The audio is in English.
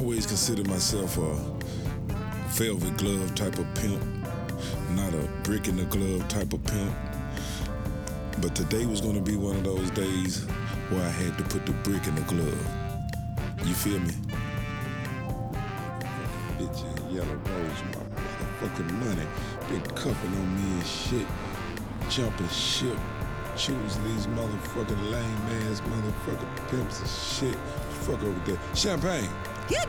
always considered myself a velvet glove type of pimp, not a brick in the glove type of pimp. But today was gonna be one of those days where I had to put the brick in the glove. You feel me? Bitch and yellow rose, my motherfucking money. Been cuffing on me and shit. Jumping ship. Choosing these motherfucking lame ass motherfucking pimps and shit. Fuck over there. Champagne.